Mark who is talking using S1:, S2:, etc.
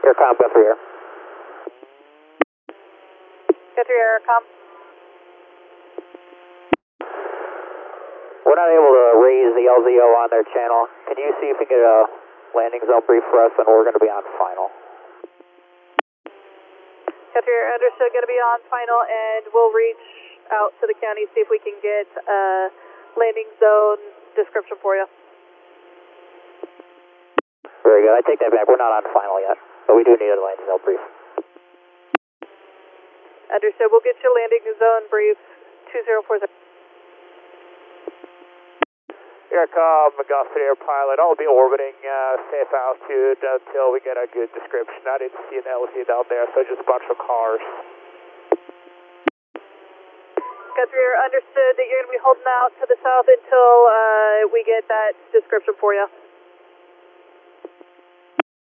S1: Aircom, Guthrie Air.
S2: Guthrie Aircom.
S1: We're not able to raise the LZO on their channel. Can you see if you can get a landing zone brief for us, and we're going to be on final.
S2: Guthrie Air, understood, going to be on final, and we'll reach out to the county, see if we can get a landing zone description for you.
S1: Very good. I take that back. We're not on final yet, but we do need a landing zone brief.
S2: Understood. We'll get you a landing zone brief 2040.
S3: Aircom, Guthrie Air pilot. I'll be orbiting safe altitude until we get a good description. I didn't see an LZ down there, so just a bunch of cars.
S2: Guthrie Air, understood that you're going to be holding out to the south until we get that description for you.